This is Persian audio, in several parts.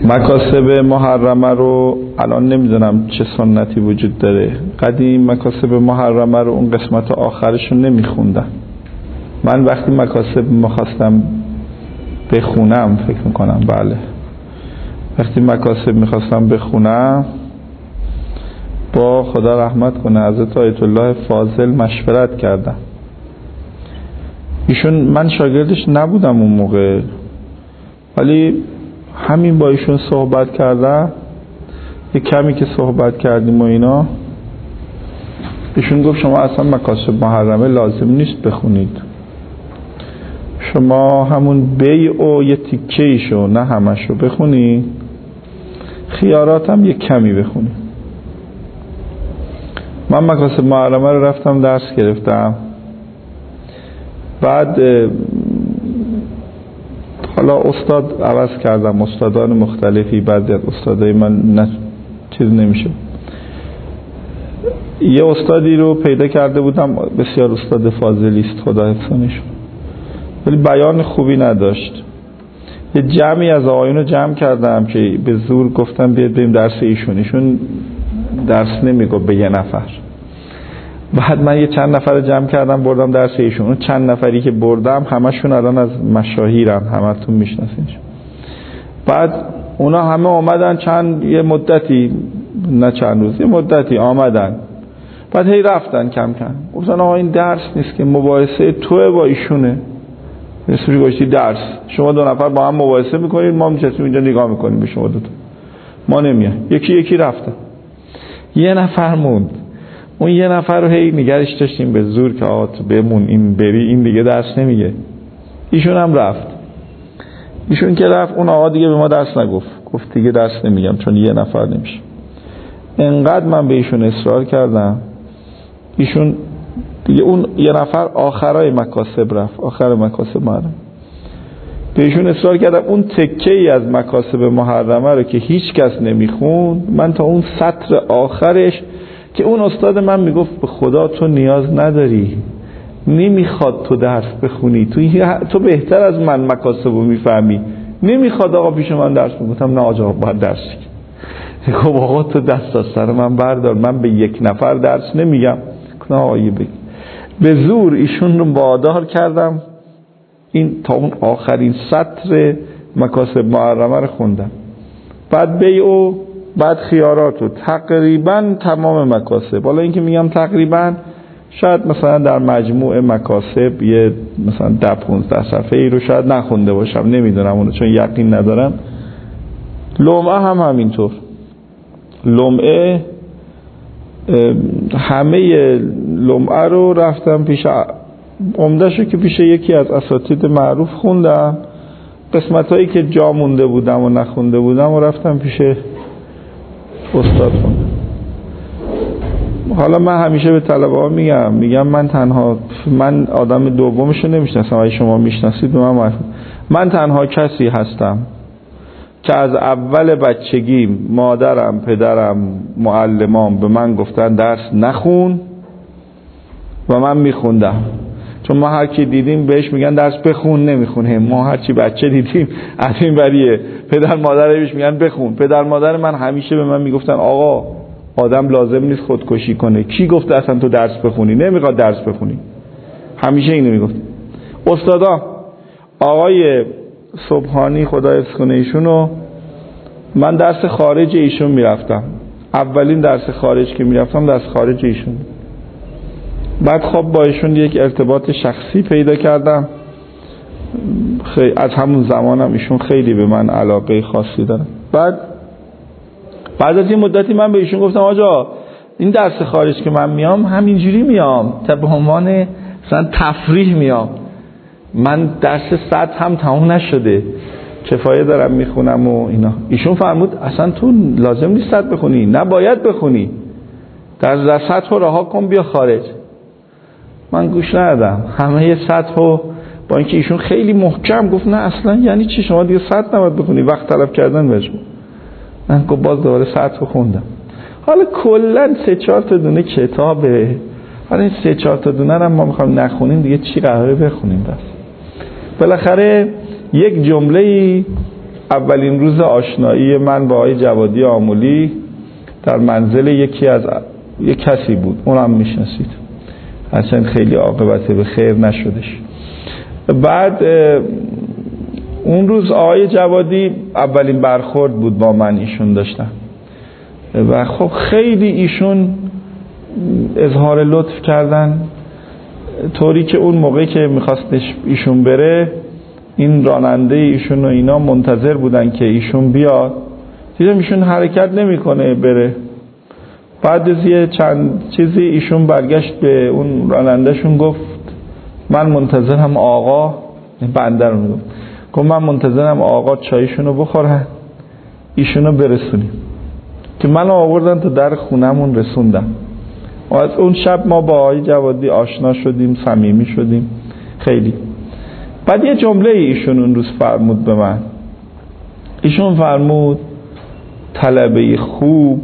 مکاسب محرمه رو الان نمیدونم چه سنتی وجود داره. قدیم مکاسب محرمه رو اون قسمت آخرش رو نمیخوندن. من وقتی مکاسب میخواستم بخونم، فکر میکنم بله، وقتی مکاسب میخواستم بخونم با خدا رحمت کنه حضرت آیت الله فاضل مشورت کردم. ایشون، من شاگردش نبودم اون موقع، ولی همین با ایشون صحبت کردم، یک کمی که صحبت کردیم و اینا، ایشون گفت شما اصلا مکاسب محرمه لازم نیست بخونید، شما همون بیع و یه تیکه ایشو نه همشو بخونید، خیارات هم یک کمی بخونید. من مکاسب محرمه رو رفتم درس گرفتم. بعد حالا استاد عوض کردم، استادان مختلفی، بعضی از استادای من چیز نمیشه. یه استادی رو پیدا کرده بودم، بسیار استاد فاضلی است خدا حفظش، ولی بیان خوبی نداشت. یه جمعی از آقایون رو جمع کردم که به زور گفتم بیاد بریم درس ایشون درس نمیگفت به یه نفر. بعد من یه چند نفر جمع کردم بردم درس ایشون. اون چند نفری که بردم همشون الان از مشاهیرن، همتون میشناسینش. بعد اونا همه آمدن یه مدتی، نه چند روز، یه مدتی آمدن. بعد هی رفتن کم کم. گفتن آقا این درس نیست که، مباحثه توه با ایشونه. اسمش گوشتی درس. شما دو نفر با هم مباحثه میکنید، ما نشستیم اینجا نگاه میکنیم به شما دوتا. ما نمیان. یکی یکی رفتن. یه نفر موند. اون یه نفر رو هی نگرش داشتیم به زور که آقا تو بمون، این بری، این دیگه درس نمیگه. ایشون هم رفت. ایشون که رفت، اون آقا دیگه به ما درس نگفت. گفت دیگه درس نمیگم چون یه نفر نمیشه. انقدر من به ایشون اصرار کردم، ایشون دیگه اون یه نفر آخرای مکاسب رفت، آخر مکاسب محرمه. به ایشون اصرار کردم اون تکه ای از مکاسب محرمه رو که هیچ کس نمیخوند، من تا اون سطر آخرش که اون استاد من میگفت به خدا تو نیاز نداری، نمیخواد تو درس بخونی، تو بهتر از من مکاسب رو میفهمی، نمیخواد آقا پیش من درس بگم. نه آقا باید درس بگم. خب آقا تو دست از سر من بردار، من به یک نفر درس نمیگم. نه آقا بگی. به زور ایشون رو وادار کردم این تا اون آخرین سطر مکاسب محرمه رو خوندم. بعد بیع و بعد خیارات و تقریبا تمام مکاسب. حالا این که میگم تقریبا، شاید مثلا در مجموع مکاسب یه مثلا 10-15 صفحه ای رو شاید نخونده باشم، نمیدونم اونو چون یقین ندارم. لمعه هم همینطور. لمعه همه لمعه رو رفتم پیش عمده‌شو که پیش یکی از اساتید معروف خوندم. قسمتایی که جا مونده بودم و نخونده بودم و رفتم پیش استاد خوندم. حالا من همیشه به طلبه ها میگم من آدم دومشو نمیشناسم، اگه شما میشناسید به من تنها کسی هستم که از اول بچگی مادرم، پدرم، معلمام به من گفتن درس نخون و من میخوندم. چون ما هر کی دیدیم بهش میگن درس بخون، نمیخونه. ما هر چی بچه دیدیم از این بریه، پدر مادر بهش میگن بخون. پدر مادر من همیشه به من میگفتن آقا آدم لازم نیست خودکشی کنه، کی گفته اصلا تو درس بخونی؟ نمیخواد درس بخونی. همیشه اینو میگفت. استادا آقای صبحانی خدا حفظ کنه ایشونو، من درس خارج ایشون میرفتم. اولین درس خارج که میرفتم درس خارج ایشون. بعد خب با ایشون یک ارتباط شخصی پیدا کردم. از همون زمانم ایشون خیلی به من علاقه خاصی دارن. بعد از این مدتی من به ایشون گفتم آجا این درس خارج که من میام همینجوری میام، تا به عنوان مثلا تفریح میام، من درس 100 هم تمام نشده، کفایه دارم میخونم و اینا. ایشون فرمود اصلا تو لازم نیست 100 بخونی، نه باید بخونی، در 100 رو رها کن بیا خارج. من گوش ندادم، همه 100 رو با اینکه ایشون خیلی محکم گفت نه اصلا یعنی چی شما دیگه 100 نباید بخونی، وقت طلب کردن مجموع. من گفت باز دوباره 100 رو خوندم. حالا کلا 3-4 تا دونه کتابه، حالا این 3-4 تا دونه هم ما میخوام نخونیم دیگه چی قراره بخونیم؟ بس بالاخره یک جمله‌ای اولین روز آشنایی من با آقای جوادی آملی در منزل یک کسی بود، اونم میشناسید، اصلا خیلی عاقبت به خیر نشدش. بعد اون روز آقای جوادی اولین برخورد بود با من ایشون داشتن و خب خیلی ایشون اظهار لطف کردن، طوری که اون موقعی که میخواستش ایشون بره، این راننده ایشون و اینا منتظر بودن که ایشون بیاد، دیدم ایشون حرکت نمیکنه بره. بعد از یه چند چیزی ایشون برگشت به اون رانندهشون گفت من منتظرم آقا، بنده رو میگم، گفت من منتظرم آقا چایشونو بخورن ایشونو برسونیم، که منو آوردن تا در خونمون رسوندم. و از اون شب ما با آقای جوادی آشنا شدیم، صمیمی شدیم خیلی. بعد یه جمله ایشون اون روز فرمود به من، ایشون فرمود طلبه خوب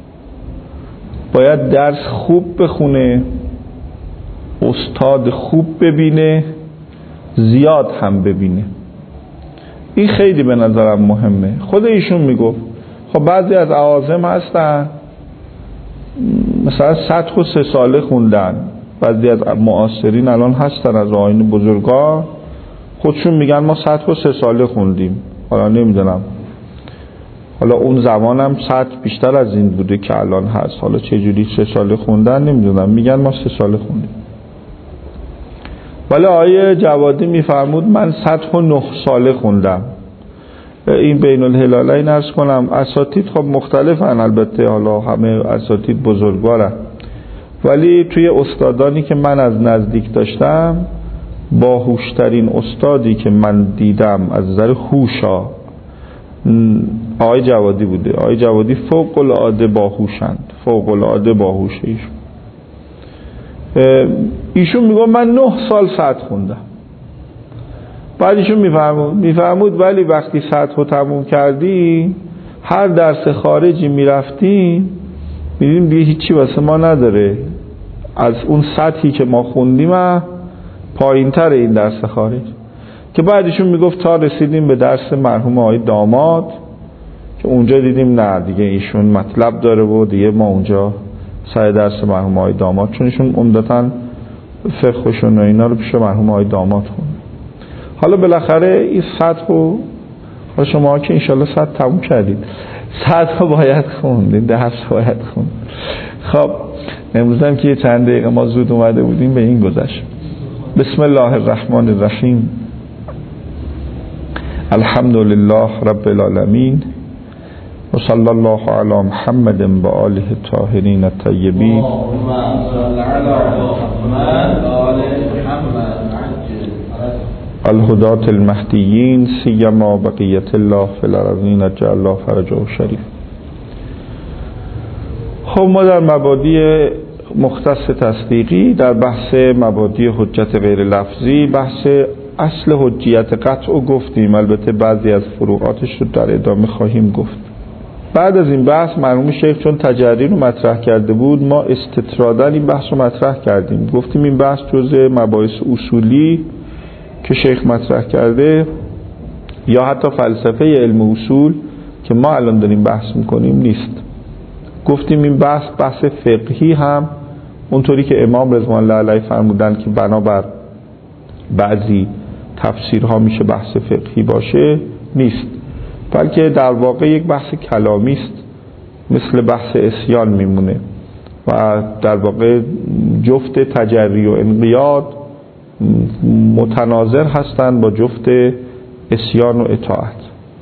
باید درس خوب بخونه، استاد خوب ببینه، زیاد هم ببینه. این خیلی به نظرم مهمه. خود ایشون میگفت خب بعضی از اعاظم هستن مثلا سطح و 3 ساله خوندن، بعضی از معاصرین الان هستن از آیین بزرگان خودشون میگن ما سطح و 3 ساله خوندیم. حالا نمیدونم، حالا اون زمانم سطح بیشتر از این بوده که الان هست، حالا چه جوری 3 ساله خوندن نمیدونم، میگن ما 3 ساله خوندیم. ولی آقای جوادی میفرمود من سطح و 9 ساله خوندم. این بین الهلالین عرض کنم اساتید خب مختلفن، البته حالا همه اساتید بزرگوارن، ولی توی استادانی که من از نزدیک داشتم باهوشترین استادی که من دیدم از نظر هوشا آقای جوادی بوده. آقای جوادی فوق العاده باهوشند، فوق العاده باهوشه ایشون میگه من 9 سال سطح خوندم. بعد ایشون میفرمود ولی وقتی سطح رو تموم کردی هر درس خارجی میرفتیم میدیم دیگه هیچی واسه ما نداره، از اون سطحی که ما خوندیم پایین تر این درس خارج. که بعدشون میگفت تا رسیدیم به درس مرحوم آقای داماد که اونجا دیدیم نه دیگه ایشون مطلب داره و دیگه ما اونجا سر درس مرحوم آقای داماد، چون ایشون عمدتاً فقهشون و اینا رو پیش مرحوم آقای داماد خوند. حالا بالاخره این سطح رو شما که انشالله سطح تموم کردید، سطح رو باید خوندید، درس باید خوند. خب امروز هم که یه چند دقیقه ما زود اومده بودیم به این گذشت. بسم الله الرحمن الرحیم. الحمد لله رب العالمین و صلی الله علی محمد و آله الطاهرین الطیبین. الهداة المهدیین سیما بقیت الله فی الارضین اجل الله فرجه شریف. خب ما در مبادی مختص تصدیقی در بحث مبادی حجت غیر لفظی بحث اصل حجیت قطع گفتیم، البته بعضی از فروعاتش رو در ادامه خواهیم گفت. بعد از این بحث مرحوم شیخ چون تجری رو مطرح کرده بود ما استطراداً این بحث رو مطرح کردیم، گفتیم این بحث جزء مباحث اصولی که شیخ مطرح کرده یا حتی فلسفه علم اصول که ما الان داریم بحث میکنیم نیست. گفتیم این بحث فقهی هم اونطوری که امام رضوان الله علیه فرمودن که بنابر بعضی تفسیرها میشه بحث فقهی باشه نیست، بلکه در واقع یک بحث کلامی است، مثل بحث عصیان میمونه و در واقع جفت تجری و انقیاد متناظر هستند با جفت عصیان و اطاعت.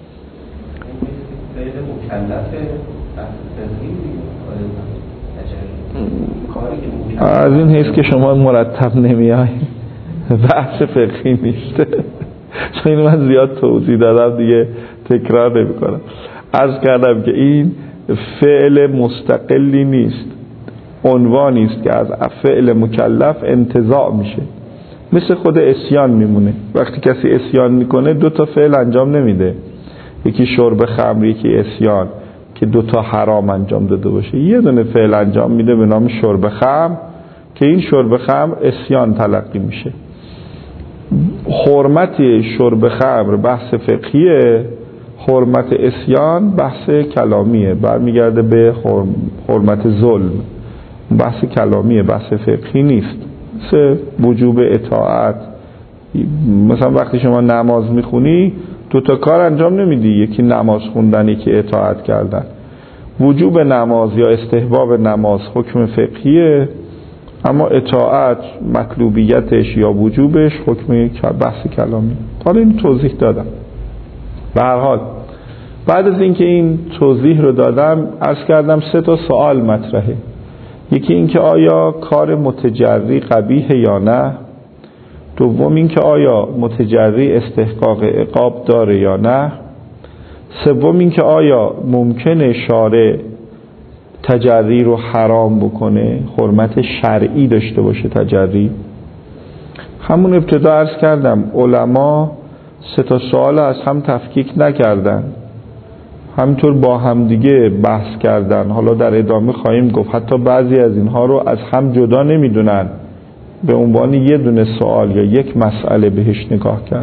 از این حیث که شما مرتب نمیای بحث فقهی نیست چون اینو من زیاد توضیح دادم دیگه تکرار نمی کنم. عرض کردم که این فعل مستقلی نیست، عنوانی است که از فعل مکلف انتزاع میشه، مثل خود عصیان میمونه. وقتی کسی عصیان میکنه 2 تا فعل انجام نمیده، یکی شرب خمر یکی عصیان که 2 تا حرام انجام داده باشه، یه دونه فعل انجام میده به نام شرب خمر که این شرب خمر عصیان تلقی میشه. حرمت شرب خمر بحث فقهیه، حرمت اسیان بحث کلامیه، برمیگرده به حرمت ظلم، بحث کلامیه، بحث فقهی نیست. مثل وجوب اطاعت، مثلا وقتی شما نماز میخونی دوتا کار انجام نمیدی، یکی نماز خوندن یکی اطاعت کردن. وجوب نماز یا استحباب نماز حکم فقهیه، اما اطاعت مطلوبیتش یا وجوبش حکم بحث کلامی. حالا این توضیح دادم. به هر حال بعد از اینکه این توضیح رو دادم عرض کردم 3 سوال مطرحه. یکی اینکه آیا کار متجری قبیح یا نه، دوم اینکه آیا متجری استحقاق عقاب داره یا نه، سوم اینکه آیا ممکنه شارع تجری رو حرام بکنه، حرمت شرعی داشته باشه تجری. همون ابتدا عرض کردم علما 3 سوال از هم تفکیک نکردن، همینطور با هم دیگه بحث کردن. حالا در ادامه خواهیم گفت حتی بعضی از اینها رو از هم جدا نمیدونن، به عنوان یه دونه سوال یا یک مسئله بهش نگاه کردن.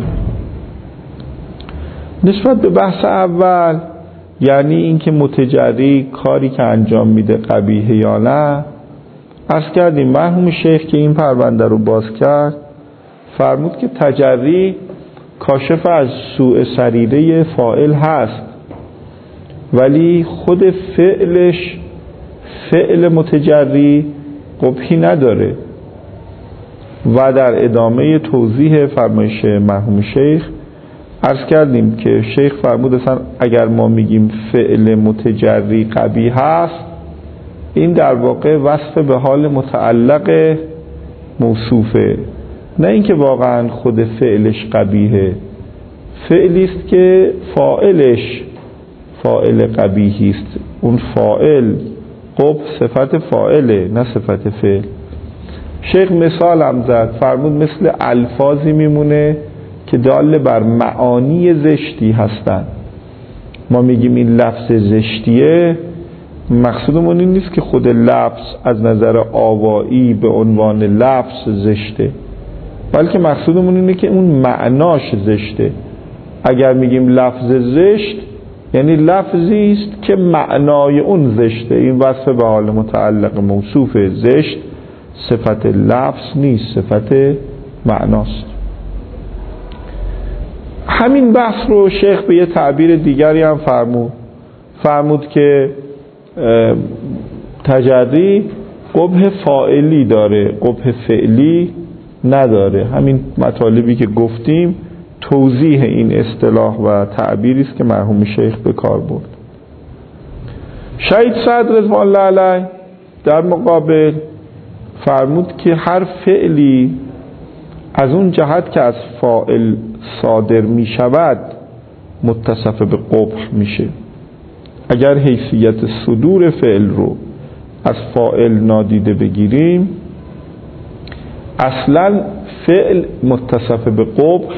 نسبت به بحث اول، یعنی اینکه متجری کاری که انجام میده قبیحه یا نه، عرض کردیم مرحوم شیخ که این پرونده رو باز کرد فرمود که تجری کاشف از سوء سریره فاعل هست، ولی خود فعلش فعل متجری قبحی نداره. و در ادامه توضیح فرمایش مرحوم شیخ عرض کردیم که شیخ فرمود اصلا اگر ما میگیم فعل متجری قبیح هست، این در واقع وصف به حال متعلق موصوفه، نه اینکه واقعا خود فعلش قبیحه. فعلی است که فاعلش فاعل قبیحی است، اون فاعل قبح صفت فاعله نه صفت فعل. شیخ مثال هم زد، فرمود مثل الفاظی میمونه که دال بر معانی زشتی هستن. ما میگیم این لفظ زشتیه، مقصودمون این نیست که خود لفظ از نظر آوایی به عنوان لفظ زشته، بلکه مقصودمون اینه که اون معناش زشته. اگر میگیم لفظ زشت یعنی لفظی است که معنای اون زشته. این وصف به حال متعلق موصوف زشت صفت لفظ نیست، صفت معناست. همین بحث رو شیخ به یه تعبیر دیگری هم فرمود که تجری قبح فاعلی داره، قبح فعلی نداره. همین مطالبی که گفتیم توضیح این اصطلاح و تعبیری است که مرحوم شیخ به کار برد. شهید سعد رضوان الله علیه در مقابل فرمود که هر فعلی از اون جهت که از فاعل صادر می شود متصف به قبح میشه. اگر حیثیت صدور فعل رو از فاعل نادیده بگیریم، اصلا فعل متصف به قبح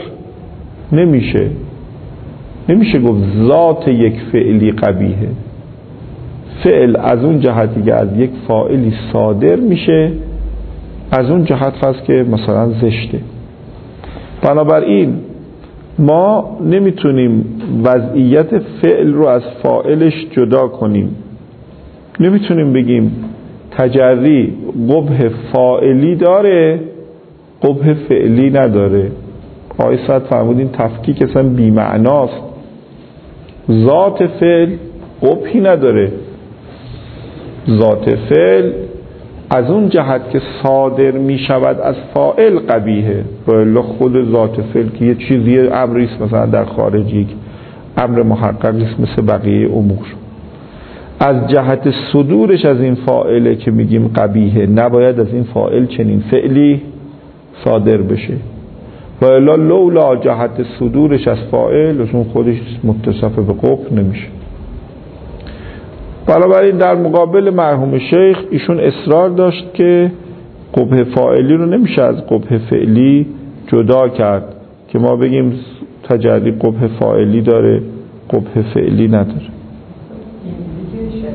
نمیشه گفت ذات یک فعلی قبیحه. فعل از اون جهتی که از یک فاعلی صادر میشه، از اون جهت هست که مثلا زشته. بنابراین ما نمیتونیم وضعیت فعل رو از فاعلش جدا کنیم. نمیتونیم بگیم تجری قبح فاعلی داره قبح فعلی نداره. آقای سعد فرمودین تفکیک اصلا بی‌معناست. ذات فعل قبحی نداره، ذات فعل از اون جهت که صادر می شود از فاعل قبیحه. و خود ذات فعل که یه چیزی امریست، مثلا در خارج یک امر محققیست مثل بقیه امور، از جهت صدورش از این فاعله که میگیم قبیحه، نباید از این فاعل چنین فعلی صادر بشه. و الا لولا جهت صدورش از فاعل اون خودش متصف به قبح نمیشه. بنابراین در مقابل مرحوم شیخ ایشون اصرار داشت که قبح فاعلی رو نمیشه از قبح فعلی جدا کرد، که ما بگیم تجری قبح فاعلی داره قبح فعلی نداره. این دیگه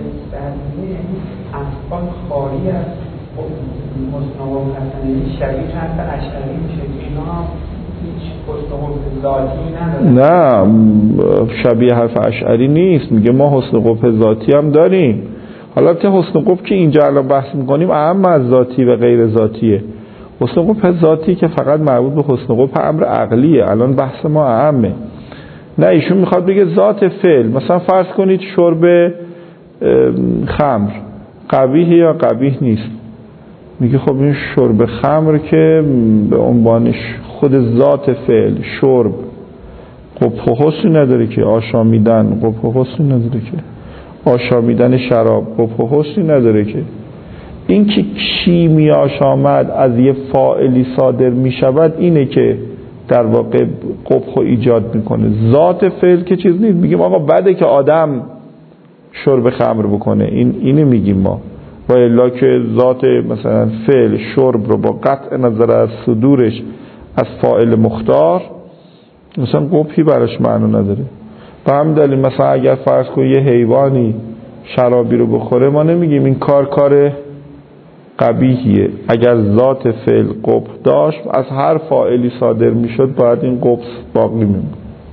افعال خالی از مصنوع و حسنی شریف حتی اشعری میشه که اینا نه شبیه حرف اشعری نیست، میگه ما حسن قبح ذاتی هم داریم. حالا که حسن قبح که اینجا الان بحث میکنیم اهم از ذاتی و غیر ذاتیه. حسن قبح ذاتی که فقط مربوط به حسن قبح امر عقلیه، الان بحث ما اهمه. نه ایشون میخواد بگه ذات فعل، مثلا فرض کنید شرب خمر قبیح یا قبیح نیست. میگه خب این شرب خمر که به عنوانش خود ذات فعل شرب قبح و حسنی نداره که، آشامیدن قبح و حسنی نداره که، آشامیدن شراب قبح و حسنی نداره که. این که کیمیاش آمد از یه فاعلی صادر میشود اینه که در واقع قبح ایجاد میکنه. ذات فعل که چیز نیست. میگیم آقا بده که آدم شرب خمر بکنه، اینه میگیم ما. و الا که ذات مثلا فعل شرب رو با قطع نظر از صدورش از فاعل مختار مثلا قبحی براش معنا نداره. به همین دلیل مثلا اگر فرض کنی یه حیوانی شرابی رو بخوره ما نمیگیم این کار قبیحیه. اگر ذات فعل قبح داشت از هر فاعلی صادر میشد باید این قبح باقی میموند.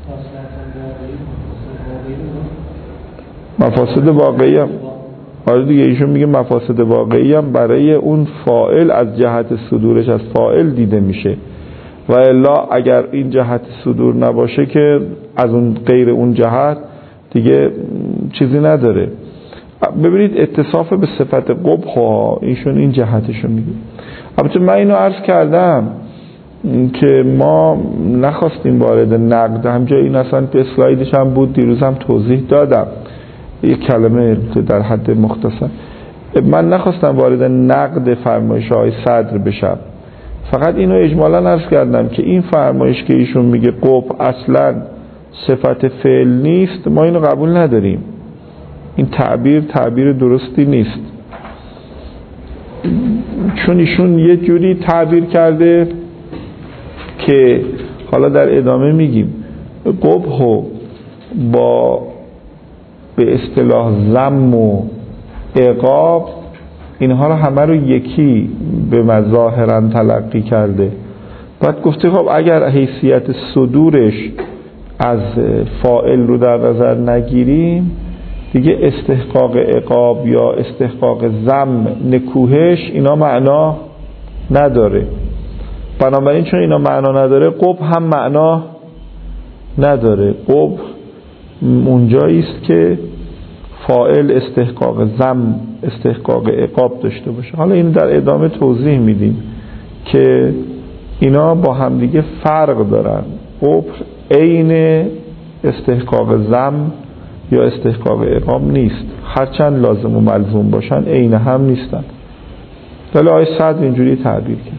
مفاسد واقعی هم آره دیگه، ایشون میگه مفاسد واقعی هم برای اون فاعل از جهت صدورش از فاعل دیده میشه و الا اگر این جهت صدور نباشه که از اون غیر اون جهت دیگه چیزی نداره. ببینید اتصاف به صفت قبح ها ایشون این جهتشو میگه. البته من اینو عرض کردم که ما نخواستیم وارد نقد، همجا این اصلا به اسلایدش هم بود، دیروز هم توضیح دادم یک کلمه در حد مختصر. من نخواستم وارد نقد فرمایش های صدر بشم، فقط اینو اجمالا عرض کردم که این فرمایش که ایشون میگه قبح اصلا صفت فعل نیست ما اینو قبول نداریم. این تعبیر درستی نیست، چون ایشون یه جوری تعبیر کرده که حالا در ادامه میگیم قبح با به اصطلاح ذم و عقاب اینها رو همه رو یکی به مظاهرا تلقی کرده. بعد گفته خب اگر حیثیت صدورش از فاعل رو در نظر نگیریم دیگه استحقاق عقاب یا استحقاق ذم نکوهش اینا معنا نداره. بنابراین چون اینا معنا نداره قبح هم معنا نداره. قبح اونجایی است که فاعل استحقاق ذم استحقاق عقاب داشته باشه. حالا این در ادامه توضیح میدیم که اینا با همدیگه فرق دارن. قبح عین استحقاق ذم یا استحقاق عقاب نیست، هرچند لازم و ملزوم باشن عین هم نیستن. ولی آیه صدر اینجوری تعبیر کرد.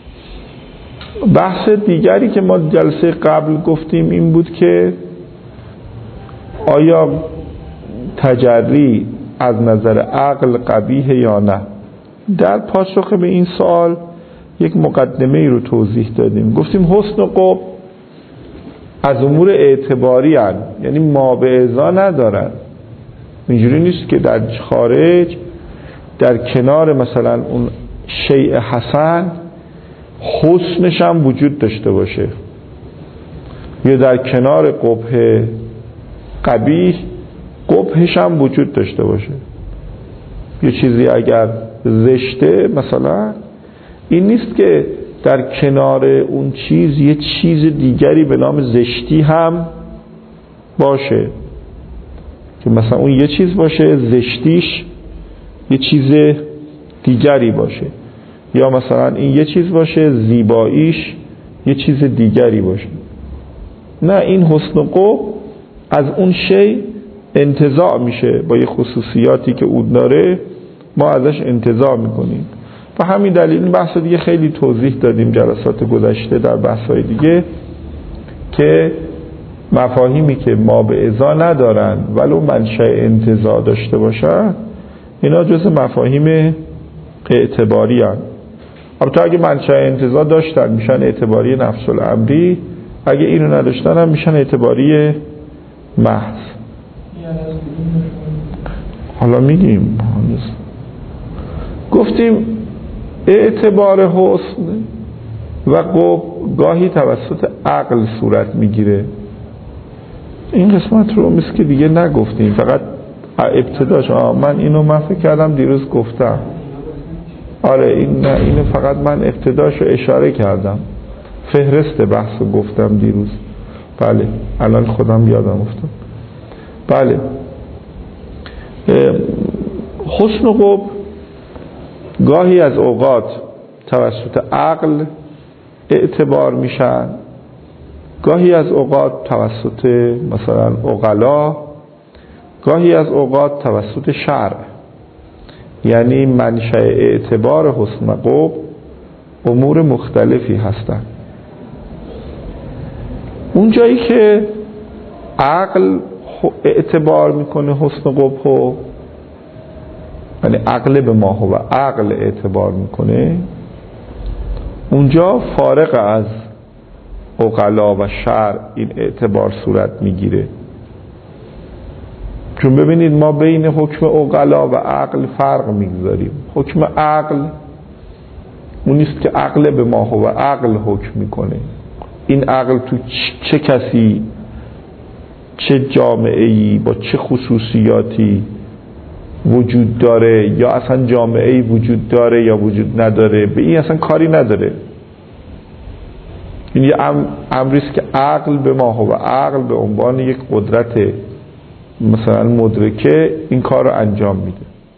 بحث دیگری که ما جلسه قبل گفتیم این بود که آیا تجری از نظر عقل قبیح یا نه. در پاسخ به این سوال یک مقدمه ای رو توضیح دادیم. گفتیم حسن و قبح از امور اعتباری هستند، یعنی ما به ازا ندارن. اینجوری نیست که در خارج در کنار مثلا اون شیء حسن حسنش هم وجود داشته باشه یا در کنار قبح قبیح قبحش هم وجود داشته باشه. یه چیزی اگر زشته مثلا این نیست که در کنار اون چیز یه چیز دیگری به نام زشتی هم باشه، که مثلا اون یه چیز باشه زشتیش یه چیز دیگری باشه، یا مثلا این یه چیز باشه زیباییش یه چیز دیگری باشه. نه، این حسن و قبح از اون شی انتزاع میشه، با یه خصوصیاتی که اون داره ما ازش انتزاع میکنیم. و همین دلیل این بحث دیگه خیلی توضیح دادیم جلسات گذشته در بحث‌های دیگه که مفاهیمی که ما به ازا ندارن ولو منشأ انتزاع داشته باشن اینا جز مفاهیم اعتباری هستند. البته اگه منشأ انتزاع داشتن میشن اعتباری نفس الامری، اگه اینو نداشتن هم میشن اعتباری محض. حالا میگیم گفتیم اعتبار حسن و قبح گاهی توسط عقل صورت میگیره. این قسمت رو مثل که دیگه نگفتیم، فقط ابتداش. من فکر کردم دیروز گفتم. آره اینو فقط من ابتداش رو اشاره کردم، فهرست بحث رو گفتم دیروز. بله الان خودم یادم افتاد. بله حسن و قبح گاهی از اوقات توسط عقل اعتبار میشن، گاهی از اوقات توسط مثلا عقلا، گاهی از اوقات توسط شرع. یعنی منشأ اعتبار حسن و قبح امور مختلفی هستن. اون جایی که عقل اعتبار میکنه حسن و قبح، یعنی عقل به ما هو عقل اعتبار میکنه، اونجا فارغ از عقلا و شرع این اعتبار صورت میگیره. چون ببینید ما بین حکم عقلا و عقل فرق میگذاریم. حکم عقل اون نیست که عقل به ما هو عقل حکم میکنه. این عقل تو چه کسی، چه جامعه‌ای، با چه خصوصیاتی وجود داره، یا اصلا جامعه‌ای وجود داره یا وجود نداره، به این اصلا کاری نداره. این یه امریست که عقل به ما هو عقل به عنوان یک قدرت مثلا مدرکه این کار رو انجام میده.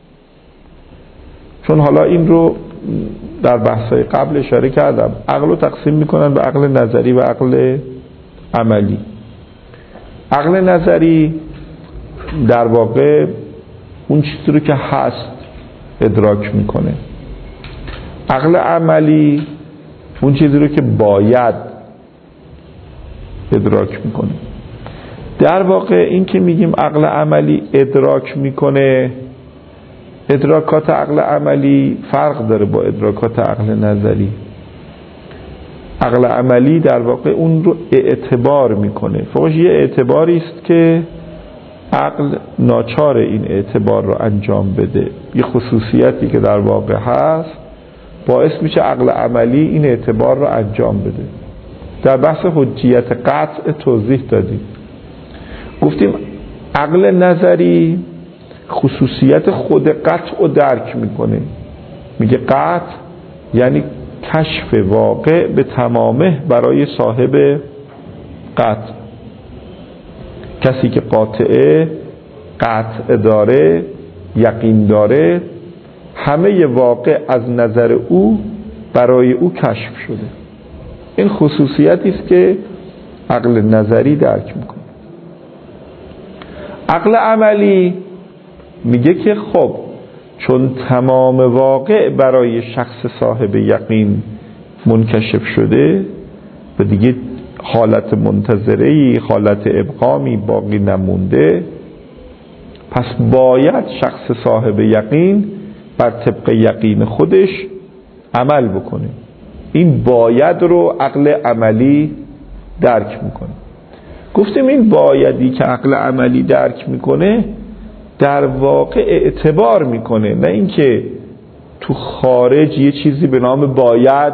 چون حالا این رو در بحث‌های قبل اشاره کردم، عقل رو تقسیم میکنن به عقل نظری و عقل عملی. عقل نظری در واقع اون چیزی رو که هست ادراک میکنه. عقل عملی اون چیزی رو که باید ادراک میکنه. در واقع این که میگیم عقل عملی ادراک میکنه، ادراکات عقل عملی فرق داره با ادراکات عقل نظری. عقل عملی در واقع اون رو اعتبار میکنه، فقط یه اعتباری است که عقل ناچار این اعتبار رو انجام بده. یه خصوصیتی که در واقع هست باعث میشه عقل عملی این اعتبار رو انجام بده. در بحث حجیت قطع توضیح دادیم، گفتیم عقل نظری خصوصیت خود قطع رو درک میکنه. میگه قطع یعنی کشف واقع به تمامه برای صاحب قطع. کسی که قاطعه، قطع داره، یقین داره، همه واقع از نظر او برای او کشف شده. این خصوصیتی است که عقل نظری درک میکنه. عقل عملی میگه که خب چون تمام واقع برای شخص صاحب یقین منکشف شده و دیگه حالت منتظری، حالت ابقامی باقی نمونده، پس باید شخص صاحب یقین بر طبق یقین خودش عمل بکنه. این باید رو عقل عملی درک میکنه. گفتیم این بایدی که عقل عملی درک میکنه در واقع اعتبار میکنه، نه اینکه تو خارج یه چیزی به نام باید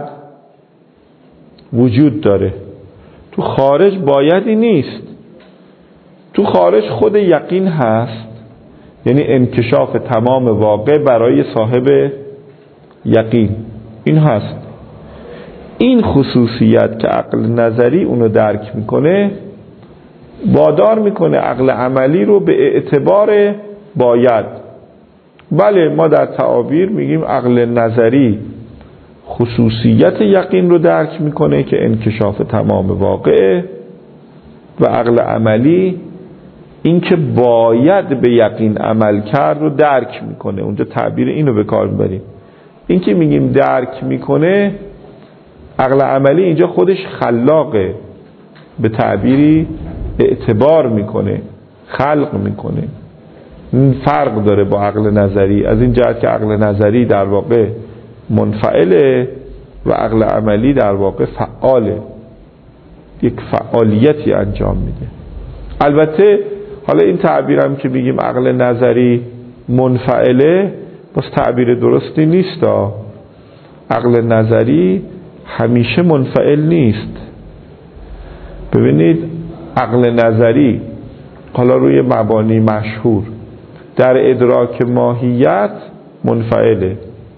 وجود داره. تو خارج بایدی نیست، تو خارج خود یقین هست، یعنی انکشاف تمام واقع برای صاحب یقین این هست. این خصوصیت که عقل نظری اونو درک میکنه وادار میکنه عقل عملی رو به اعتبار باید. بله ما در تعابیر میگیم عقل نظری خصوصیت یقین رو درک میکنه که انکشاف تمام واقعه، و عقل عملی این که باید به یقین عمل کرد رو درک میکنه. اونجا تعبیر اینو به کار میبریم. این که میگیم درک میکنه، عقل عملی اینجا خودش خلاقه، به تعبیری اعتبار میکنه، خلق میکنه. این فرق داره با عقل نظری، از این جهت که عقل نظری در واقع منفعله و عقل عملی در واقع فعاله، یک فعالیتی انجام میده. البته حالا این تعبیرم که میگیم عقل نظری منفعله باز تعبیر درستی نیست. عقل نظری همیشه منفعل نیست. ببینید عقل نظری حالا روی مبانی مشهور در ادراک ماهیت منفعله.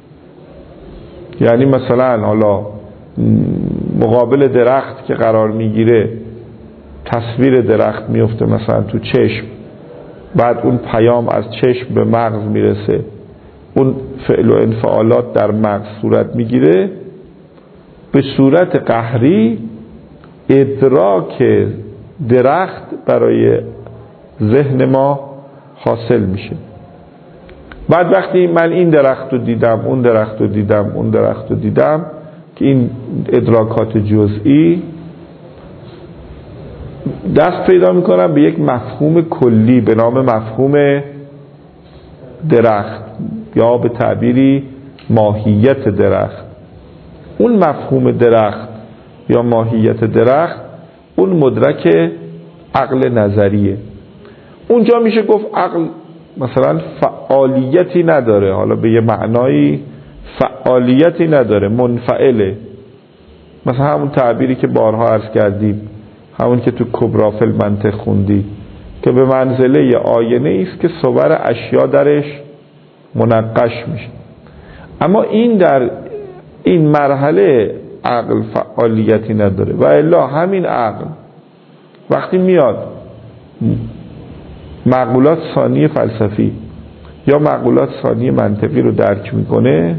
یعنی مثلا حالا مقابل درخت که قرار میگیره تصویر درخت میفته مثلا تو چشم، بعد اون پیام از چشم به مغز میرسه، اون فعل و انفعالات در مغز صورت میگیره، به صورت قهری ادراک درخت برای ذهن ما حاصل میشه. بعد وقتی من این درخت رو دیدم، اون درخت رو دیدم، اون درخت رو دیدم، که این ادراکات جزئی دست پیدا میکنم به یک مفهوم کلی به نام مفهوم درخت یا به تعبیری ماهیت درخت. اون مفهوم درخت یا ماهیت درخت اون مدرک عقل نظریه. اونجا میشه گفت عقل مثلا فعالیتی نداره، حالا به یه معنایی فعالیتی نداره، منفعله. مثلا همون تعبیری که بارها عرض کردیم، همون که تو کبرافل منطق خوندی، که به منزله یه آینه است که صور اشیا درش منقش میشه. اما این در این مرحله عقل فعالیتی نداره. و الا همین عقل وقتی میاد معقولات ثانی فلسفی یا معقولات ثانی منطقی رو درک میکنه،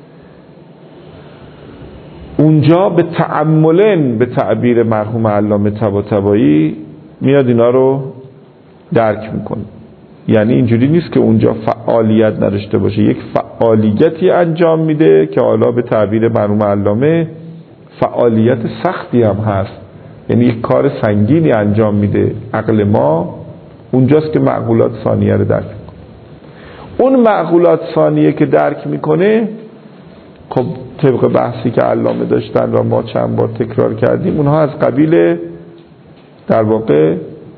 اونجا به تأملن به تعبیر مرحوم علامه طباطبایی میاد اینا رو درک میکنه. یعنی اینجوری نیست که اونجا فعالیت نداشته باشه، یک فعالیتی انجام میده که حالا به تعبیر مرحوم علامه فعالیت سختی هم هست، یعنی یک کار سنگینی انجام میده. عقل ما اونجاست که معقولات ثانیه رو درک میکنه. اون معقولات ثانیه که درک میکنه، خب طبق بحثی که علامه داشتن و ما چند بار تکرار کردیم، اونها از قبیل در واقع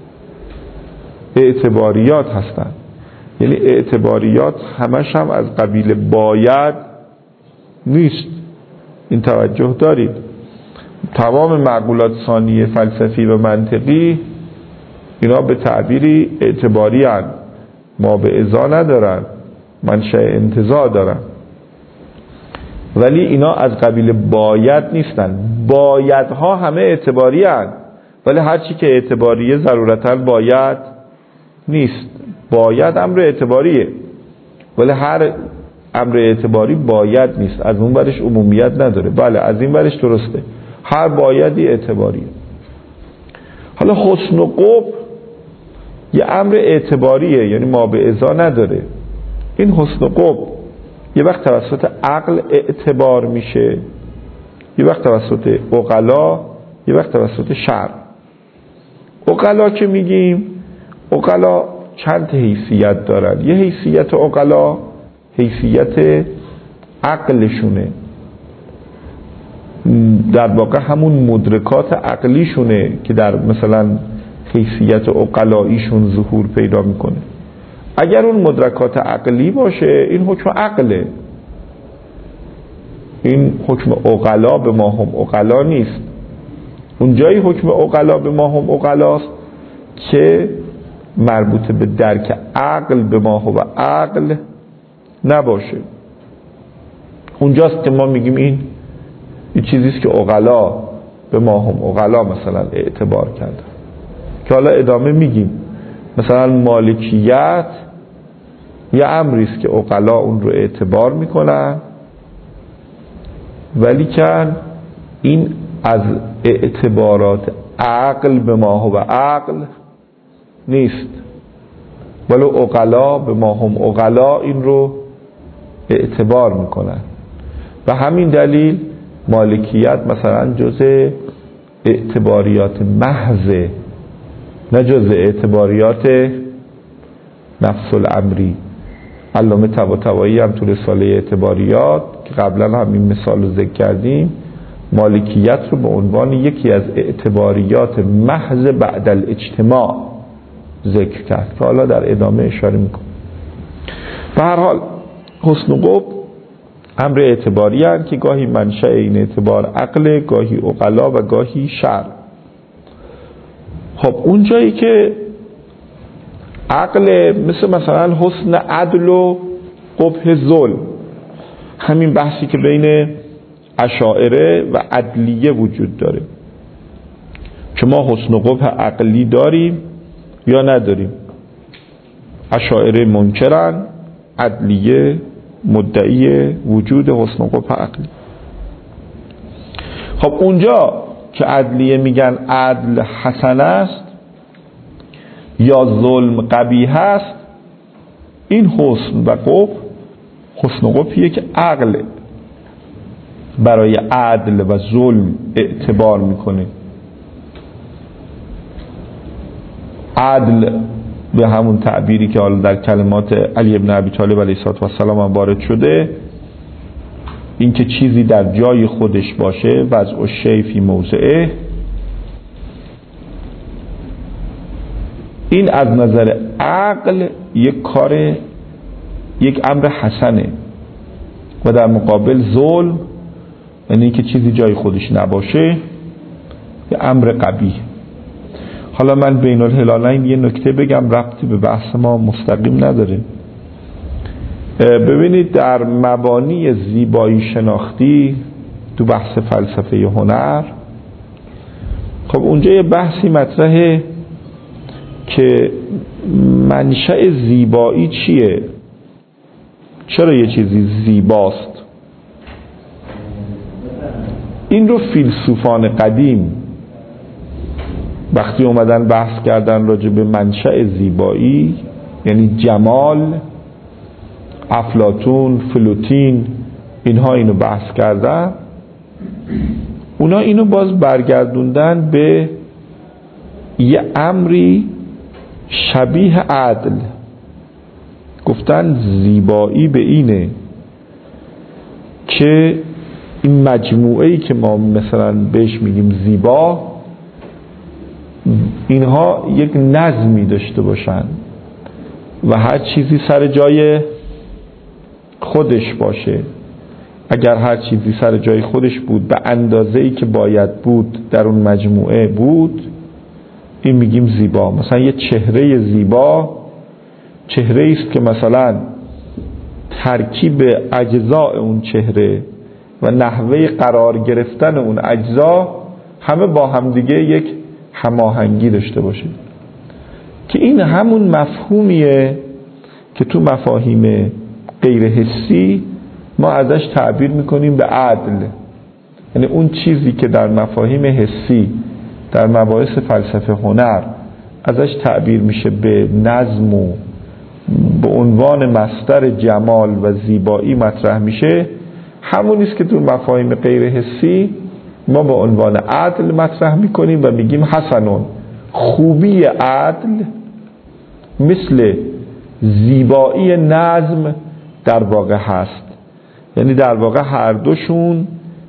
اعتباریات هستن. یعنی اعتباریات همش هم از قبیل باید نیست. این توجه دارید. تمام معقولات ثانیه فلسفی و منطقی اینا به تعبیری اعتباری هستند، ما به ازا ندارن، منشأ انتزاع دارن، ولی اینا از قبیل باید نیستن. بایدها همه اعتباری هستند، ولی هرچی که اعتباریه ضرورتاً باید نیست. باید امر اعتباریه، ولی هر امر اعتباری باید نیست. از اون برش عمومیت نداره. بله از این برش درسته، هر بایدی اعتباریه. حالا حسن و قبح یه امر اعتباریه، یعنی ما به ازا نداره. این حسن و قبح یه وقت توسط عقل اعتبار میشه، یه وقت توسط عقلا، یه وقت توسط شرع. عقلا که میگیم، عقلا چند حیثیت دارن. یه حیثیت عقلا حیثیت عقلشونه، در واقع همون مدرکات عقلیشونه که در مثلا حیثیت عقلاییشون ظهور پیدا میکنه. اگر اون مدرکات عقلی باشه این حکم عقله، این حکم عقلا به ما هم عقلا نیست. اون جایی حکم عقلا به ما هم عقلاست که مربوط به درک عقل به ما هو عقل نباشه. اونجاست که ما میگیم این چیزیست که عقلا به ما هم عقلا مثلا اعتبار کردن، که حالا ادامه میگیم. مثلا مالکیت یه امریست که عقلا اون رو اعتبار میکنن، ولی که این از اعتبارات عقل به ما هو عقل نیست، ولی عقلا به ما هم عقلا این رو اعتبار میکنن. و همین دلیل مالکیت مثلا جزء اعتباریات محضه، نه جزء اعتباریات نفس الامری. علامه طباطبایی هم تو رساله اعتباریات که قبلا هم این مثال رو ذکر کردیم، مالکیت رو به عنوان یکی از اعتباریات محض بعد الاجتماع ذکر کرد که حالا در ادامه اشاره میکنم. به هر حال حسن و قبح امر اعتباری هست که گاهی منشأ این اعتبار عقل، گاهی عقلا و گاهی شرع. خب اون جایی که عقل مثلا حسن عدل و قبح ظلم، همین بحثی که بین اشاعره و عدلیه وجود داره که ما حسن و قبح عقلی داریم یا نداریم. اشاعره منکرن، عدلیه مدعی وجود حسن و قبح عقلی. خب اونجا که عدلیه میگن عدل حسن است یا ظلم قبیح است، این حسن و قبح، حسن و قبحیه که عقل برای عدل و ظلم اعتبار میکنه. عدل به همون تعبیری که حالا در کلمات علی ابن ابی طالب علیه السلام هم وارد شده، این که چیزی در جای خودش باشه، وضع الشیء فی موضعه، این از نظر عقل یک امر حسنه و در مقابل ظلم، یعنی که چیزی جای خودش نباشه، یه امر قبیح. حالا من بین الهلالین یه نکته بگم، ربطی به بحث ما مستقیم نداره. ببینید در مبانی زیبایی شناختی تو بحث فلسفه هنر، خب اونجا یه بحثی مطرحه که منشأ زیبایی چیه؟ چرا یه چیزی زیباست؟ این رو فیلسوفان قدیم وقتی اومدن بحث کردن راجع به منشأ زیبایی، یعنی جمال، افلاطون، فلوتین، اینها اینو بحث کردن، اونا اینو باز برگردوندن به یه امری شبیه عدل. گفتن زیبایی به اینه که این مجموعه‌ای که ما مثلا بهش میگیم زیبا، اینها یک نظمی داشته باشن و هر چیزی سر جای خودش باشه. اگر هر چیزی سر جای خودش بود به اندازه‌ای که باید بود در اون مجموعه بود، این میگیم زیبا. مثلا یه چهره زیبا چهره است که مثلا ترکیب اجزاء اون چهره و نحوه قرار گرفتن اون اجزا همه با همدیگه یک هماهنگی داشته باشه، که این همون مفهومیه که تو مفاهیم غیر حسی ما ازش تعبیر میکنیم به عدل. یعنی اون چیزی که در مفاهیم حسی در مباحث فلسفه هنر ازش تعبیر میشه به نظم و به عنوان مصدر جمال و زیبایی مطرح میشه، همونیست که تو مفاهیم غیر حسی ما به عنوان عدل مطرح میکنیم و میگیم حسنون. خوبی عدل مثل زیبایی نظم در واقع هست، یعنی در واقع هر دوشون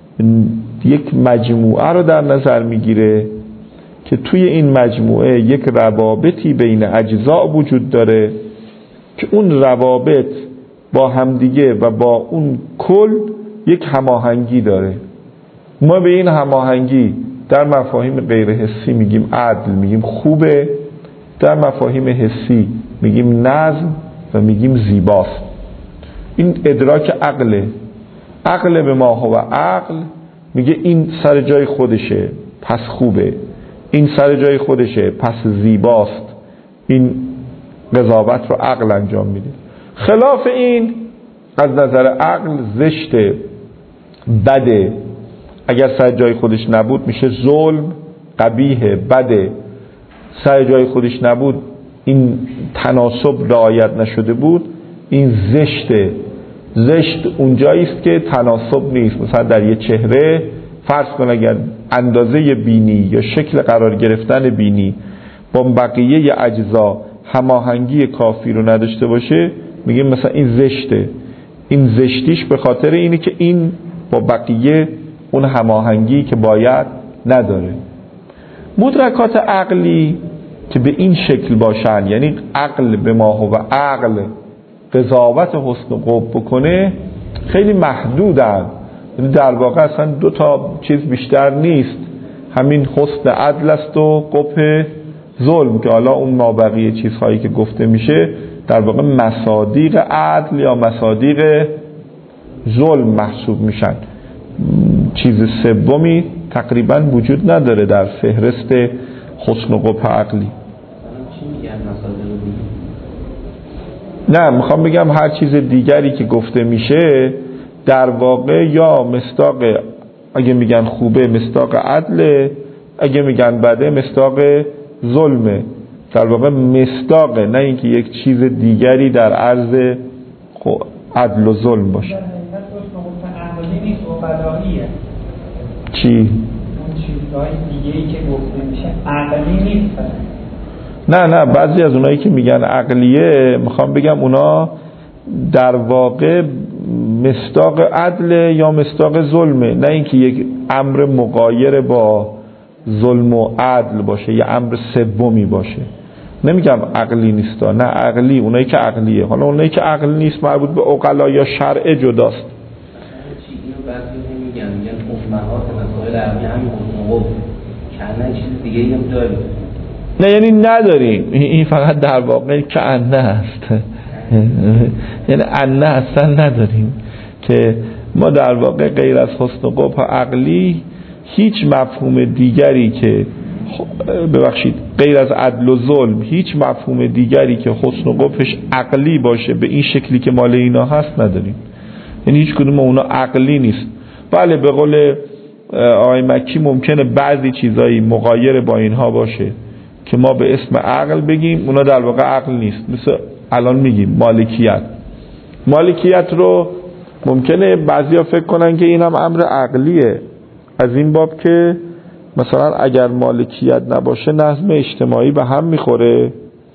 یک مجموعه رو در نظر میگیره که توی این مجموعه یک روابطی بین اجزا وجود داره که اون روابط با همدیگه و با اون کل یک هماهنگی داره. ما به این هماهنگی در مفاهیم غیر حسی میگیم عدل، میگیم خوبه، در مفاهیم حسی میگیم نظم و میگیم زیباست. این ادراک عقله. عقل به ما هو عقل میگه این سر جای خودشه پس خوبه، این سر جای خودشه پس زیباست. این قضاوت رو عقل انجام میده. خلاف این از نظر عقل زشته، بده، اگر سر جای خودش نبود میشه ظلم، قبیحه، بده، سر جای خودش نبود، این تناسب رعایت نشده بود، این زشته. زشت اونجایی است که تناسب نیست. مثلا در یه چهره فرض کن اگر اندازه بینی یا شکل قرار گرفتن بینی با بقیه اجزا هماهنگی کافی رو نداشته باشه، میگیم مثلا این زشته. این زشتیش به خاطر اینه که این با بقیه اون هماهنگی که باید نداره. مدرکات عقلی که به این شکل باشن، یعنی عقل به ما هو عقل قضاوت حسن و قبح بکنه، خیلی محدودن، یعنی در واقع اصلا دو تا چیز بیشتر نیست، همین حسن عدل است و قبح ظلم، که حالا اون مابقی چیزهایی که گفته میشه در واقع مصادیق عدل یا مصادیق ظلم محسوب میشن. چیز سومی تقریبا وجود نداره در فهرست حسن و قبح عقلی. چی میگن مصادیق دیگه؟ نه، میخوام بگم هر چیز دیگری که گفته میشه در واقع یا مصداق، اگه میگن خوبه مصداق عدله، اگه میگن بده مصداق ظلمه، در واقع مصداقه، نه اینکه یک چیز دیگری در عرض عدل و ظلم باشه. چی؟ اون چیزهای دیگه‌ای که گفته میشه عقلی نیست. نه بعضی از اونایی که میگن عقلیه میخوام بگم اونا در واقع مصداق عدل یا مصداق ظلمه، نه اینکه یک امر مغایر با ظلم و عدل باشه یا امر سومی باشه. نمیگم عقلی نیستا، نه عقلی، اونایی که عقلیه. حالا اونایی که عقل نیست مربوط به عقلا یا شرع جداست. چی اینو بعضی میگن امهات مسائل عقلی همین حکم کنه چیز دیگه هم داریم. نه یعنی نداریم، این فقط در واقع که انه است، یعنی انه اصلا نداریم، که ما در واقع غیر از حسن و قبح عقلی هیچ مفهوم دیگری که ببخشید غیر از عدل و ظلم هیچ مفهوم دیگری که حسن و قبحش عقلی باشه به این شکلی که مال اینا هست نداریم. یعنی هیچ کدوم اونا عقلی نیست. بله به قول آقای مکی ممکنه بعضی چیزایی مغایر با اینها باشه که ما به اسم عقل بگیم، اونا در واقع عقل نیست. مثل الان میگیم مالکیت رو ممکنه بعضیا فکر کنن که اینم امر عقلیه، از این باب که مثلا اگر مالکیت نباشه نظم اجتماعی به هم میخوره،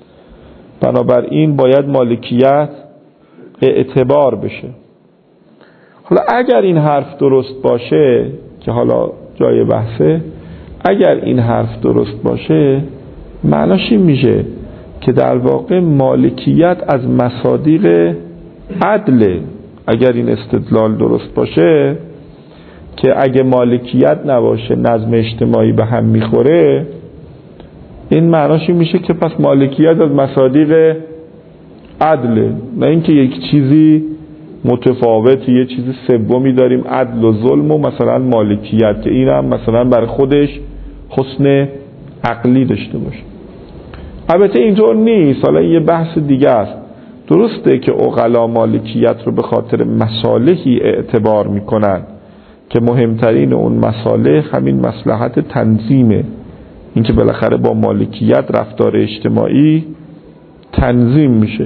بنابراین باید مالکیت اعتبار بشه. حالا اگر این حرف درست باشه، که حالا جای بحثه، اگر این حرف درست باشه معناش این میشه که در واقع مالکیت از مصادیق عدله. اگر این استدلال درست باشه که اگه مالکیت نباشه نظم اجتماعی به هم میخوره، این معناش این میشه که پس مالکیت از مصادیق عدله، نه اینکه یک چیزی متفاوتی، یه چیزی سومی داریم عدل و ظلم و مثلا مالکیت، که این هم مثلا برای خودش حسن عقلی داشته باشه. البته اینطور نیست، حالا یه بحث دیگه است. درسته که عقلا مالکیت رو به خاطر مصالحی اعتبار میکنن که مهمترین اون مصالح همین مصلحت تنظیمه، اینکه بالاخره با مالکیت رفتار اجتماعی تنظیم میشه.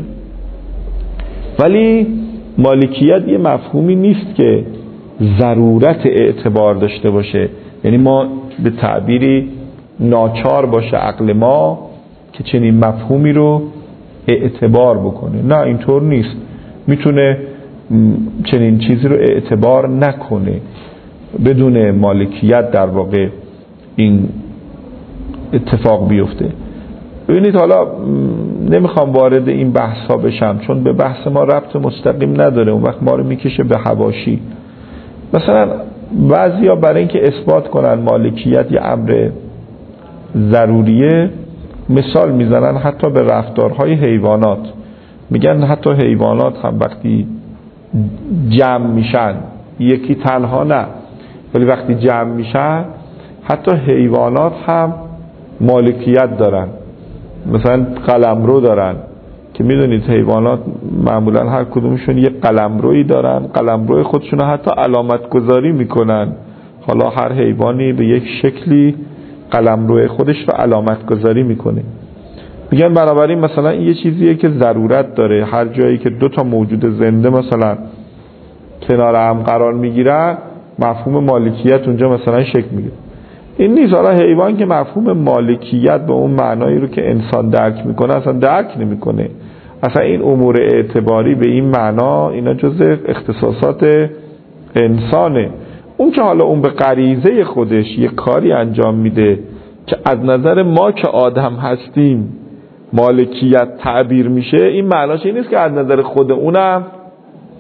ولی مالکیت یه مفهومی نیست که ضرورت اعتبار داشته باشه، یعنی ما به تعبیری ناچار باشه عقل ما که چنین مفهومی رو اعتبار بکنه. نه اینطور نیست، میتونه چنین چیزی رو اعتبار نکنه، بدون مالکیت در واقع این اتفاق بیفته. ببینید حالا نمیخوام وارد این بحث ها بشم چون به بحث ما ربط مستقیم نداره، اون وقت ما رو میکشه به حواشی. مثلا بعضیا برای اینکه اثبات کنن مالکیت یه امر ضروریه مثال میزنن حتی به رفتارهای حیوانات، میگن حتی حیوانات هم وقتی جمع میشن، یکی تنها نه ولی وقتی جمع میشن حتی حیوانات هم مالکیت دارن. مثلا قلمرو دارن که میدونید حیوانات معمولا هر کدومشون یک قلمرویی دارن، قلمروی خودشون حتی علامت گذاری میکنن. حالا هر حیوانی به یک شکلی قلمروی خودش رو علامت گذاری میکنه. میگن بنابراین مثلا این یه چیزیه که ضرورت داره، هر جایی که دو تا موجود زنده مثلا کنار هم قرار میگیرن مفهوم مالکیت اونجا مثلا شکل میگیره. این نیست. حالا حیوان که مفهوم مالکیت به اون معنایی رو که انسان درک میکنه اصلا درک نمیکنه، اصلا این امور اعتباری به این معنا اینا جزء اختصاصات انسانه. اون که حالا اون به غریزه خودش یک کاری انجام میده که از نظر ما که آدم هستیم مالکیت تعبیر میشه، این معناش این نیست که از نظر خود اونم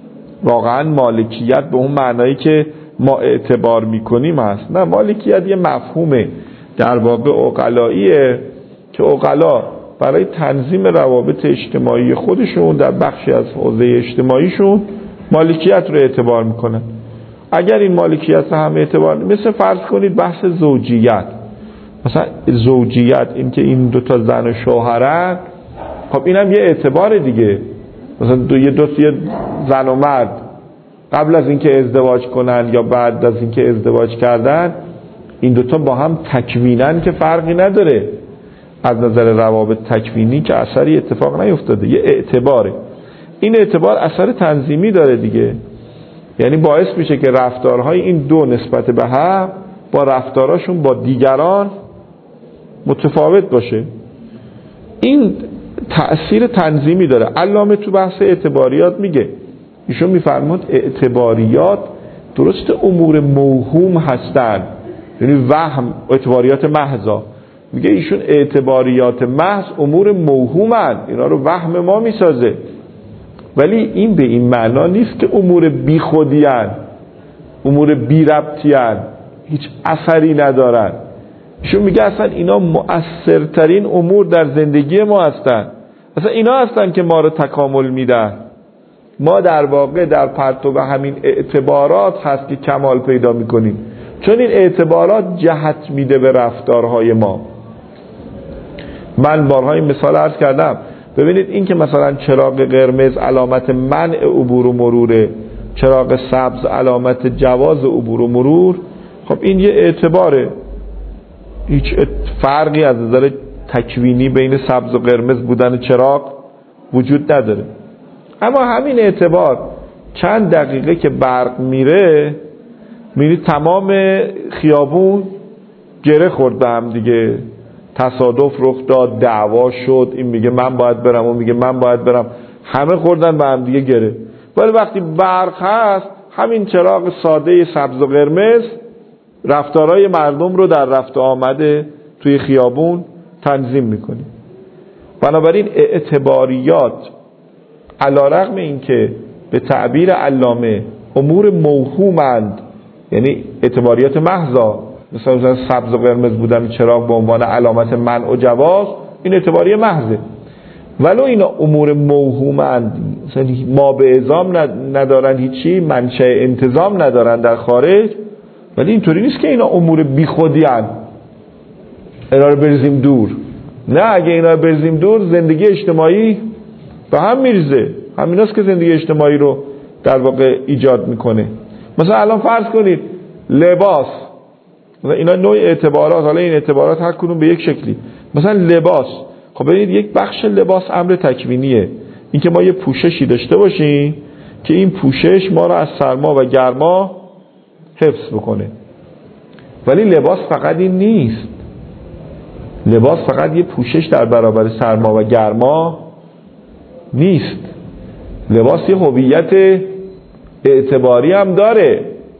واقعا مالکیت به اون معنایی که ما اعتبار میکنیم هست. نه، مالکیت یه مفهومه در واقع عقلاییه که عقلا برای تنظیم روابط اجتماعی خودشون در بخشی از حوزه اجتماعیشون مالکیت رو اعتبار میکنن. اگر این مالکیت رو هم اعتبار، مثل فرض کنید بحث زوجیت، مثلا زوجیت، این که این دوتا زن و شوهرن، خب اینم یه اعتبار دیگه. مثلا یه زن و مرد قبل از اینکه ازدواج کنن یا بعد از اینکه ازدواج کردن، این دوتا با هم تکوینن که فرقی نداره، از نظر روابط تکوینی که اثری اتفاق نیفتاده، یه اعتباره. این اعتبار اثر تنظیمی داره دیگه، یعنی باعث میشه که رفتارهای این دو نسبت به هم با رفتاراشون با دیگران متفاوت باشه. این تأثیر تنظیمی داره. علامه تو بحث اعتباریات میگه، ایشون میفرماد اعتباریات درست امور موهوم هستن، یعنی وهم، اعتباریات محضا. میگه ایشون اعتباریات محض امور موهومن، اینا رو وهم ما میسازه، ولی این به این معنا نیست که امور بی خودی هن، امور بی ربطی هن، هیچ اثری ندارن. ایشون میگه اصلا اینا مؤثرترین امور در زندگی ما هستن، اصلا اینا هستن که ما رو تکامل میدن. ما در واقع در پرتو همین اعتبارات هست که کمال پیدا میکنیم، چون این اعتبارات جهت میده به رفتارهای ما. من بارها این مثال عرض کردم، ببینید این که مثلا چراغ قرمز علامت منع عبور و مروره، چراغ سبز علامت جواز عبور و مرور، خب این یه اعتباره، هیچ فرقی از نظر تکوینی بین سبز و قرمز بودن چراغ وجود نداره. اما همین اعتبار چند دقیقه که برق میره، میری تمام خیابون گره خورد به هم دیگه، تصادف رخ داد، دعوا شد، این میگه من باید برم، اون میگه من باید برم، همه خوردن به هم دیگه گره. ولی وقتی برق هست، همین چراغ ساده سبز و قرمز رفتارهای مردم رو در رفت و آمده توی خیابون تنظیم میکنه. بنابراین اعتباریات علیرغم این که به تعبیر علامه امور موهومند، یعنی اعتباریات محضا، مثلا سبز و قرمز بودن چراغ به عنوان علامت منع و جواز، این اعتباری محضه، ولو اینا امور موهومند، مثلا ما به اعزام ندارن، هیچی منشأ انتظام ندارن در خارج، ولی اینطوری نیست که اینا امور بی خودی هن اینا رو بریزیم دور. نه، اگه اینا رو بریزیم دور زندگی اجتماعی به هم میریزه. همین است که زندگی اجتماعی رو در واقع ایجاد میکنه. مثلا الان فرض کنید لباس، اینا نوع اعتبارات، حالا این اعتبارات هر کدوم به یک شکلی. مثلا لباس، خب ببینید یک بخش لباس امر تکوینیه، این که ما یه پوششی داشته باشیم که این پوشش ما رو از سرما و گرما حفظ بکنه. ولی لباس فقط این نیست، لباس فقط یه پوشش در برابر سرما و گرما نیست، لباس یه هویت اعتباری هم داره.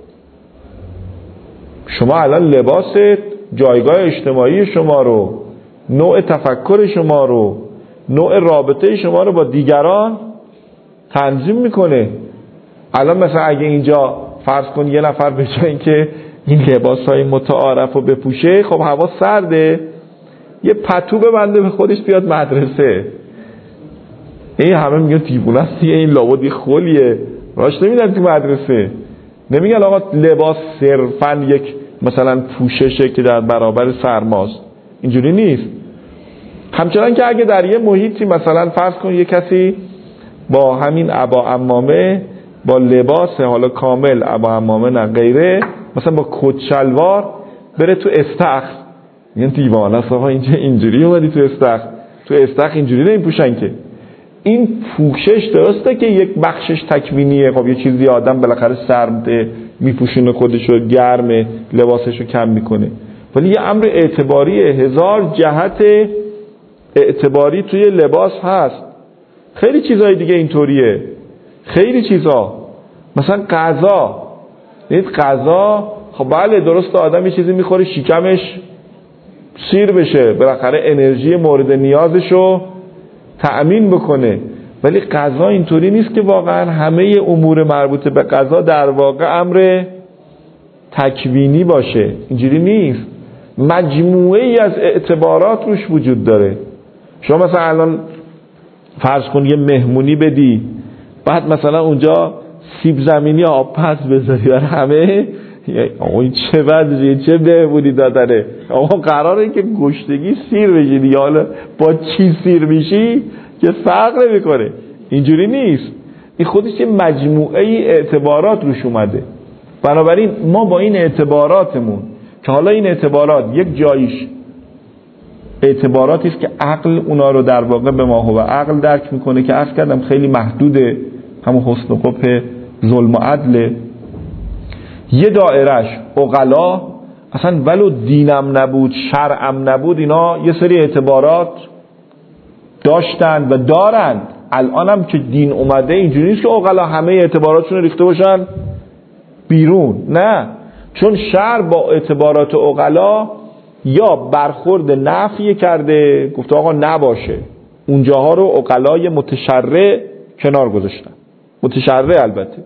شما الان لباس جایگاه اجتماعی شما رو، نوع تفکر شما رو، نوع رابطه شما رو با دیگران تنظیم میکنه. الان مثلا اگه اینجا فرض کن یه نفر به جای اینکه این لباس‌های متعارف رو بپوشه، خب هوا سرده، یه پتو ببنده به خودش بیاد مدرسه، این همه میگن دیوونه است، این لابد خلیه، راش نمیدن تو مدرسه. نمیگن آقا لباس صرفاً یک مثلا پوششه که در برابر سرماست، اینجوری نیست. همچنان که اگه در یه محیطی مثلا فرض کن یه کسی با همین عبا عمامه، با لباس حالا کامل عبا عمامه نه غیره، مثلا با کت شلوار بره تو استخر، میگن دیوانه است آقا اینجا اینجوری اومدی تو استخر، تو استخر اینجوری نمیپوشن که. این پوشش درسته که یک بخشش تکوینیه، خب یه چیزی آدم بالاخره سرده میپوشونه خودشو، گرمه لباسشو کم میکنه، ولی یه امر اعتباریه، هزار جهت اعتباری توی لباس هست. خیلی چیزهای دیگه اینطوریه، خیلی چیزا، مثلا غذا. این غذا خب بله درسته آدم یه چیزی میخوره شکمش سیر بشه، بالاخره انرژی مورد نیازشو تأمین بکنه، ولی قضا اینطوری نیست که واقعا همه امور مربوط به قضا در واقع امر تکوینی باشه. اینجوری نیست. مجموعه ای از اعتبارات روش وجود داره. شما مثلا الان فرض کن یه مهمونی بدی، بعد مثلا اونجا سیب زمینی آب پز بذاری برای همه، آقا چه وضعیه، چه مهمونی دادنه، آقا قراره که گشتگی سیر بشی یا حالا با چی سیر میشی که فرق نمیکنه. اینجوری نیست. این خودش یه مجموعه ای اعتبارات روش اومده. بنابراین ما با این اعتباراتمون که حالا این اعتبارات یک جایش اعتباراتی است که عقل اونا رو در واقع به ما هو عقل درک میکنه که عرض کردم خیلی محدوده، همون حسن و قبح ظلم و عدل. یه دایرش عقلا، اصلا ولو دینم نبود شرعم نبود اینا یه سری اعتبارات داشتن و دارن. الان هم که دین اومده اینجوری نیست که عقلا همه اعتباراتشون رو ریخته باشن بیرون، نه، چون شرع با اعتبارات عقلا یا برخورد نفی کرده، گفته آقا نباشه، اونجاها رو عقلای متشرع کنار گذاشتن، متشرع البته،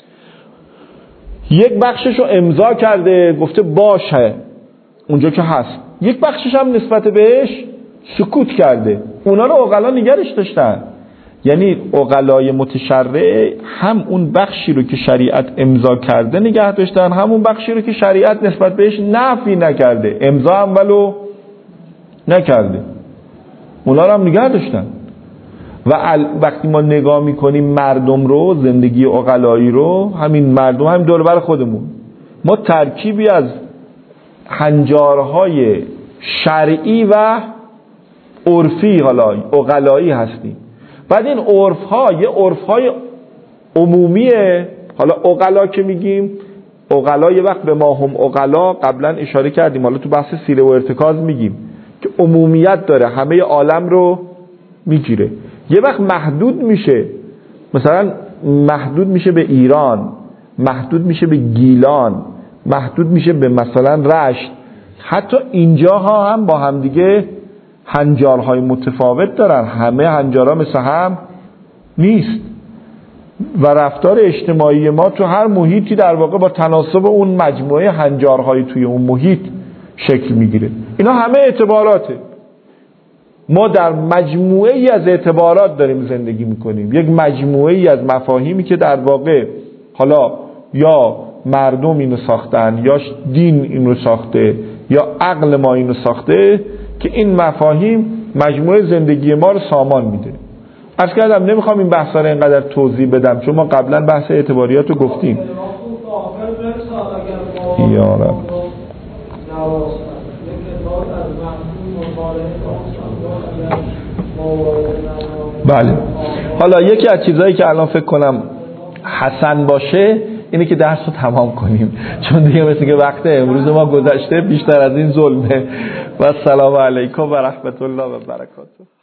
یک بخشش رو امضا کرده گفته باشه اونجا که هست، یک بخشش هم نسبت بهش سکوت کرده، اونا رو عقلا نگرش داشتن. یعنی عقلای متشرع هم اون بخشی رو که شریعت امضا کرده نگه داشتن، همون بخشی رو که شریعت نسبت بهش نفی نکرده، امضا هم ولو نکرده، اونا رو هم نگه داشتن. و وقتی ما نگاه میکنیم مردم رو، زندگی عقلایی رو، همین مردم هم دور بر خودمون، ما ترکیبی از هنجارهای شرعی و عرفی حالا عقلایی هستیم. بعد این عرف‌ها یه عرف‌های عمومیه. حالا عقلا که میگیم، عقلا یه وقت به ما هم عقلا قبلا اشاره کردیم، حالا تو بحث سیره و ارتکاز میگیم که عمومیت داره، همه عالم رو میگیره. یه وقت محدود میشه، مثلا محدود میشه به ایران، محدود میشه به گیلان، محدود میشه به مثلا رشت. حتی اینجاها هم با همدیگه هنجارهای متفاوت دارن، همه هنجارها مثل هم نیست و رفتار اجتماعی ما تو هر محیطی در واقع با تناسب اون مجموعه هنجارهای توی اون محیط شکل میگیره. اینا همه اعتباراته. ما در مجموعه ای از اعتبارات داریم زندگی میکنیم، یک مجموعه ای از مفاهیمی که در واقع حالا یا مردم اینو ساختن، یا دین اینو ساخته، یا عقل ما اینو ساخته، که این مفاهیم مجموعه زندگی ما رو سامان میده. عرض کردم نمیخوام این بحثا رو اینقدر توضیح بدم چون ما قبلا بحث اعتباریات رو گفتیم. یا رب. بله. حالا یکی از چیزهایی که الان فکر کنم حسن باشه اینه که درس رو تمام کنیم، چون دیگه مثل که وقت امروز ما گذشته، بیشتر از این ظلمه. و السلام علیکم و رحمت الله و برکاته.